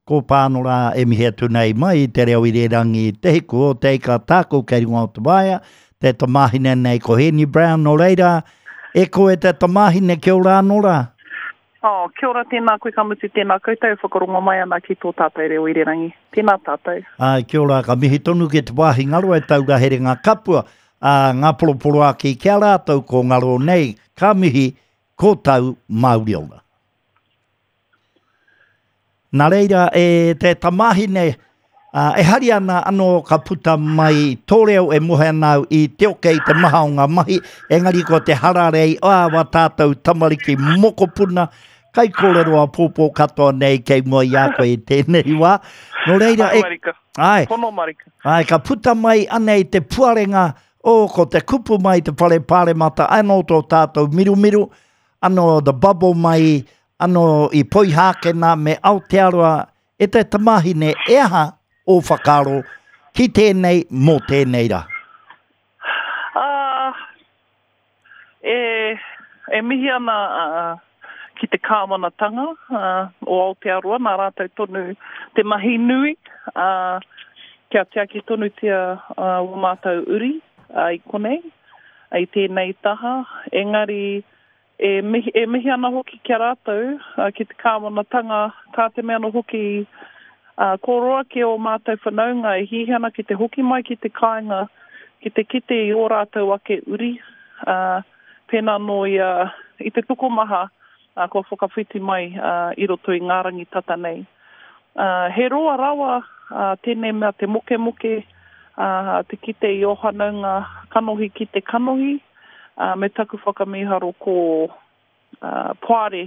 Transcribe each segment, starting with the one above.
ko pānora e mihe tunei mai te reo i rerangi te hiku o te ika tākou kei runga o te waia, te tamahine nei ko Henry Brown no reira, e ko e te tamahine kia ora anora? Kia ora tēnā koe kamuti tēnā koutou whakarunga mai ana ki tō tātou reo i rerangi. Tēnā tātou. Kia ora, ka mihi tonu ki te wāhi ngaro e tauga here ngā kapua, ngā poroporo aki kia rātou ko ngaro nei, ka mihi ko tau Māori ora. Nā reira, e te tamahine, e hari ana anō ka puta mai tōreo e mohe anau i te oke i te maha o ngā mahi, engari ko te hararei, wa tātou tamariki mokopuna, kai kōreroa pōpō katoa nei kei mua i a koe i tēnei wā. Nō reira, Pono marika. Ka puta mai anei te puarenga, ko te kupu mai te pare pāremata, anō tō tātou miru, anō the bubble mai, anō i poihākena me Aotearoa, e te tamahine e aha o whakaro ki tēnei mō tēnei rā. E mihi ana ki te kāwanatanga o Aotearoa, nā rātou tonu te mahi nui, kia te aki tonu tia o mātou uri i konei, i tēnei taha, engari e mihi ana hoki kia rātou ki te kāwanatanga, kā te mea no hoki koroa ki o mātou whanaunga, e hihi ana ki te hoki mai ki te kāinga, ki te kite i o rātou ake uri, pēnā no i te tukomaha, ko whakawhiti mai i roto i ngārangi tata nei. He roa rawa tēnei mea te moke, te kite i o hanaunga kanohi ki te kanohi, me taku whakamiharo ko poare,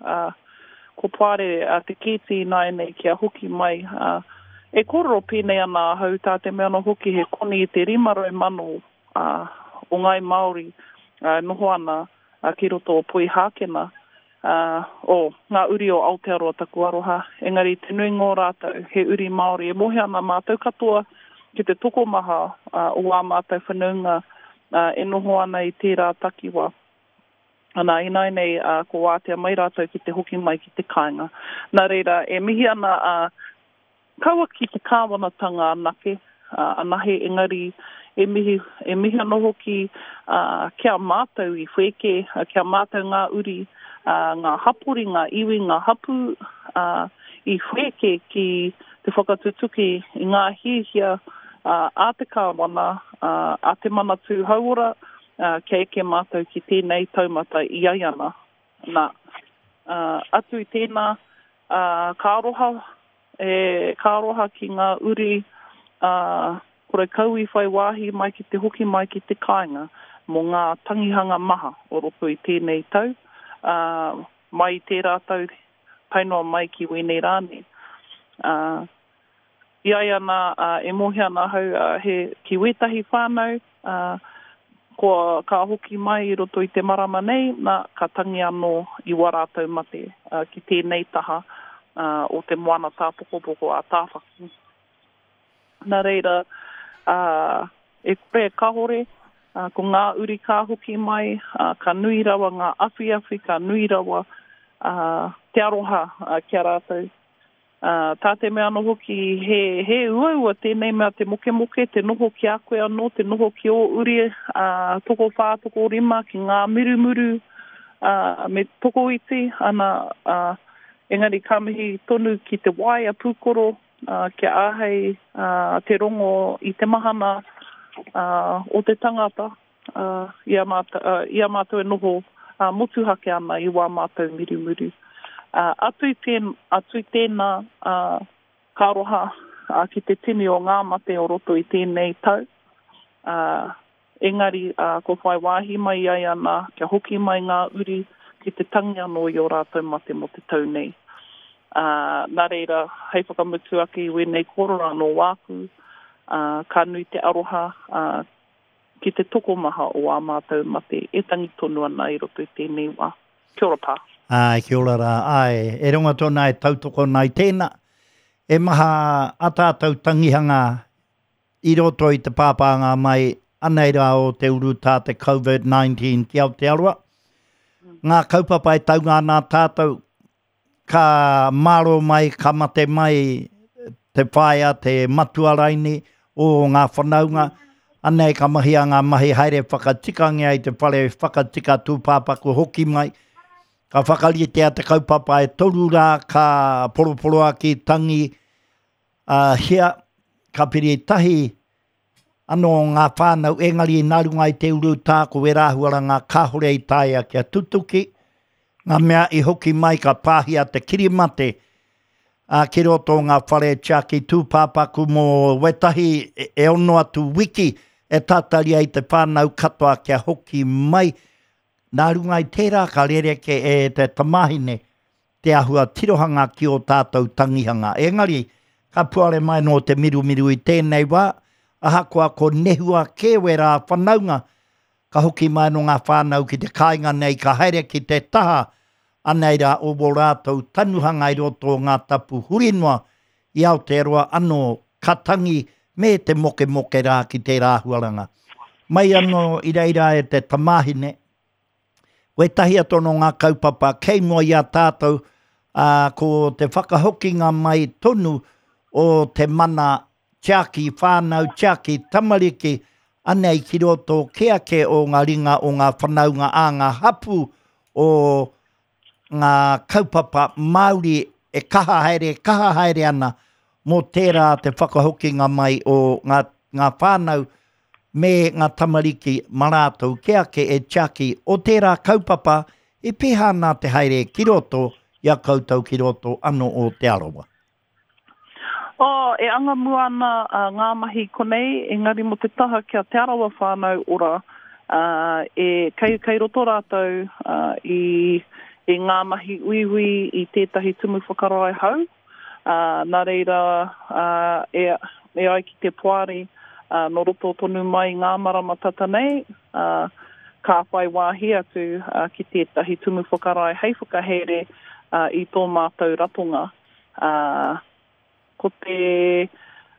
te kiti nai nei kia hoki mai. E kororo pēnei ana hau tā te mea no hoki he koni i te 500,000 o ngai Māori noho ana ki roto o Poihākena. Ngā uri o Aotearoa taku aroha. Engari te nui ngō rātou he uri Māori e mohe ana mātou katoa ki te tokomaha o wā mātou whanaunga e noho ana i tērā takiwa. Ana inai nei ko wātea mai rātou ki te hoki mai ki te kāinga. Nā reira, e mihi ana kaua ki te kāwanatanga anake, anahe engari e mihi ana hoki kia mātou i wheke, kia mātou ngā uri, ngā hapori, ngā iwi, ngā hapu, i wheke ki te whakatutuki i ngā hihia a te kāwana, a te manatū hauora, kia eke mātou ki tēnei taumata i aiana. Nā, atu i tēnā kāroha, kāroha ki ngā uri, kore kau i whai wāhi mai ki te hoki mai ki te kāinga, mō ngā tangihanga maha o roto i tēnei tau. Mai tērā tau painoa mai ki wene rāne. Iai ana e mohi ana hau ki wetahi whānau, ka hoki mai i roto i te marama nei, nā ka tangi anō i warātau mate ki tēnei taha o te moana tāpokopoko a tāwhaki. Nā reira, e kore kahore, ko ngā uri ka hoki mai, ka nui rawa ngā awhi, ka nui rawa te aroha kia rātou. Tā te mea no hoki he uaua tēnei mea te moke, te noho ki a koe anō, te noho ki o uri, toko whā, toko rima, ki ngā muru, me toko iti, ana engari ka mihi tonu ki te waia pūkoro, kia āhei te rongo i te mahana, o te tangata, ia mātou e noho motuhake ana i wā mātou miru. Atu i tēnā kāroha ki te tini o ngā mate o roto i tēnei tau. Engari, ko whai wāhi mai ai ana, kia hoki mai ngā uri ki te tangi anō i o rātou mate mo te tau nei. Nā reira, hei whakamutu ake i wenei korora no wāku, ka nui te aroha ki te tokomaha o a mātou mate e tangi tonu ana i roto i tēnei wā. Kia ora pā. Kia ora rā. E runga tōna e tautoko nai tēnā. E maha atātou tangihanga i roto i te pāpānga mai anei rā o te uru tā te COVID-19 ki Aotearoa. Ngā kaupapa e taunga nā tātou ka maro mai, ka mate mai te whaia, te matuaraini o ngā whanaunga. Anei ka mahi a ngā mahi haere whakatikangi ai te whare whakatika tūpāpaku hoki mai. Ka whakalitea te kaupapa e toru rā ka poroporoa ki tangi hia ka piri tahi ano ngā whānau engari nārunga i te uru tāko e rāhuara ngā kāhore i tāia kia tutuki. Ngā mea i hoki mai ka pāhia te kirimate ki roto ngā whare tiaki tūpāpaku mō wetahi e ono atu wiki e tātari ai te whānau katoa kia hoki mai. Nārunga i tērā ka rereke e te tamahine te ahua tirohanga ki o tātou tangihanga. Engari, ka puare mai no te miru i tēnei wā, ahakoa ko nehua kewe rā whanaunga, ka hoki mai no ngā whānau ki te kāinga nei, ka haere ki te taha, anei rā o rātou tanuhanga i roto ngā tapu hurinua, i Aotearoa anō katangi me te moke rā ki te rāhuaranga. Mai anō i reira e te tamahine, we tahi atono ngā kaupapa, kei mua i a tātou, ko te whakahokinga mai tonu o te mana tiaki whānau, tiaki tamariki, anei ki roto kea ke o ngā ringa o ngā whanaunga a ngā hapu o ngā kaupapa Māori e kaha haere ana mō tērā te whakahokinga mai o ngā whānau me ngā tamariki marātou kea ke e tiaki o tērā kaupapa e pēhana te haere ki roto ia koutou ki roto ano o te arowa. E anga mua ana ngā mahi konei, engari mo te taha kia te arawa whānau ora, kei roto rātou i ngā mahi uiwi i tētahi tumu whakarai hau. Nā reira e ai ki te poari, no roto tonu mai ngā marama tata nei, ka whai wāhi atu ki tētahi tumu whakarai hei whakahere i tō mātou ratonga. Ko te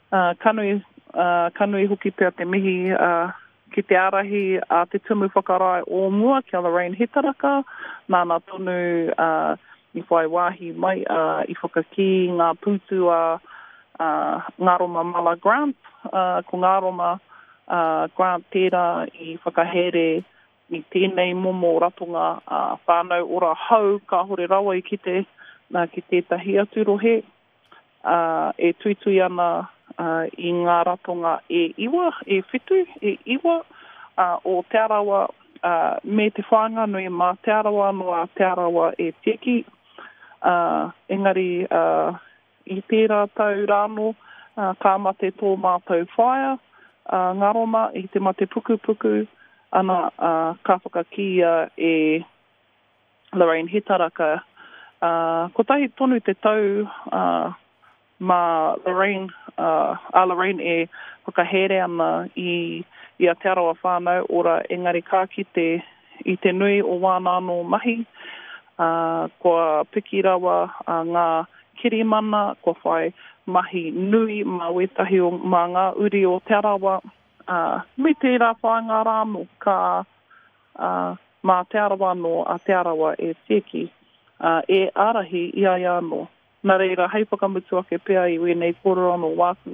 kanui huki pia te mihi ki te arahi a te tumu whakarai o mua kia Lorraine Hitaraka, nāna tonu i whai wāhi mai i whakaki ngā pūtu a Ngaroma Mala Grant, ko Ngaroma Grant tērā i whakahere i tēnei momo ratonga whānau ora hau ka hore rawa i ki tētahi atu rohe. E tuitui ana i ngā ratonga e iwa, e whitu, e iwa o te arawa me te whanganui mā te arawa noa te arawa e teki. Engari i tērā tau rāno ka mate tō mātou whaia, Ngaroma i te mate puku ana ka whakakia e Lorraine Hitaraka. Ko tahi tonu te tau ma Lorraine e whakahere ana i Aotearoa whānau ora engari ka i te nui o wānano mahi, kua piki rawa ngā kirimana, kua whai mahi nui ma wetahi o mā ngā uri o te arawa, me tērā whainga rāno ka mā te arawa no a te arawa e teki, e arahi i ai anō. Nā reira, hei whakamutu ake pia i wenei kōrero wāku.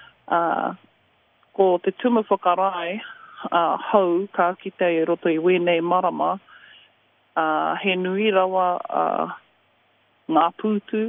Ko te tumu whakarai hau ka kita i roto i wenei marama, he nui rawa ngā pūtu,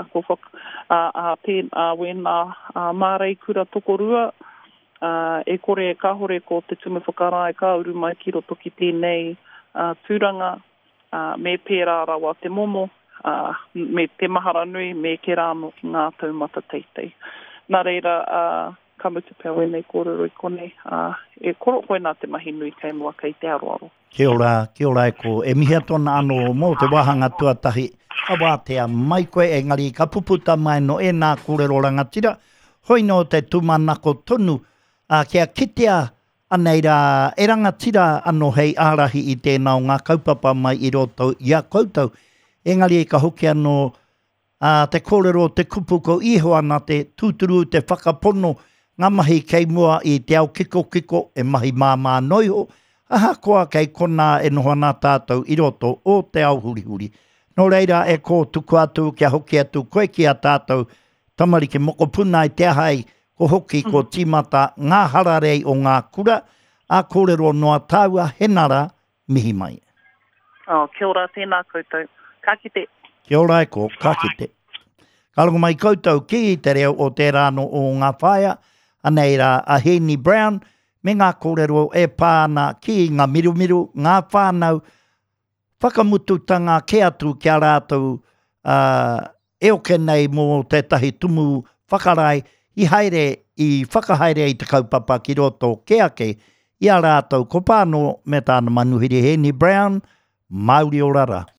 wena mārei kura tokorua, e kore e kahore ko te tumu whakarai ka uru mai ki roto ki tēnei tūranga, me pērā rawa te momo, me te mahara nui, me ke rāno ki ngā taumata teitei. Nā reira, ka mutu pia wenei kōrero i konei, e koro koe nā te mahi nui kei mua kei te aroaro. Kia ora e ko, e mihi atona anō mō te wahanga tuatahi, a wātea mai koe e ngari ka puputa mai no e nā kōrero rangatira, hoi no te tūmanako tonu, kia kitea anei rā e rangatira anō hei ārahi i tēnā o ngā kaupapa mai i roto i a koutou, engari e ka hoki anō te kōrero, te kupu ko iho ana te tūturu, te whakapono, ngā mahi kei mua i te au kiko e mahi māmā noiho, aha koa kei kona e noho nā tātou i roto o te au hurihuri. No reira e ko tuku atu kia hoki atu koe ki a tātou tamariki moko puna i te ahai ko hoki ko tīmata ngā hararei o ngā kura a kōrero noa tāua henara mihi mai. Kia ora tēnā koutou. Ka kite. Kia ora e ko, ka kite. Ka rongo mai koutou ki i te reo o te rāno o ngā whaia, anei rā a Henny Brown, me ngā kōrero e pāna ki ngā mirumiru, ngā whānau, whakamututanga ke atu kia rātou e oke nei mō tētahi tumu whakarai i haere, i whakahaere i te kaupapa ki roto ke ake, i a rātou ko pāno me tāna manuhiri Henny Brown, Māori o rara.